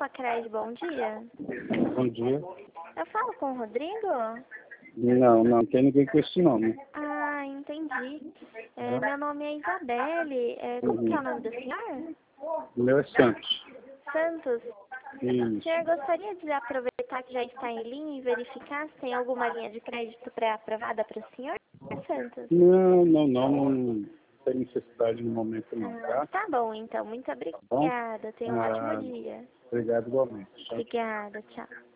Copa Crédito, bom dia. Bom dia. Eu falo com o Rodrigo? Não tem ninguém com esse nome. Ah, entendi. Meu nome é Isabelle. Como que é o nome do senhor? O meu é Santos. Santos. O Isso. senhor gostaria de aproveitar que já está em linha e verificar se tem alguma linha de crédito pré-aprovada para o senhor, Santos? Não tem necessidade no momento não, tá? Tá bom, então. Muito Tá bom? obrigada. Tenha um ótimo dia. Obrigado igualmente. Tchau. Obrigada, tchau.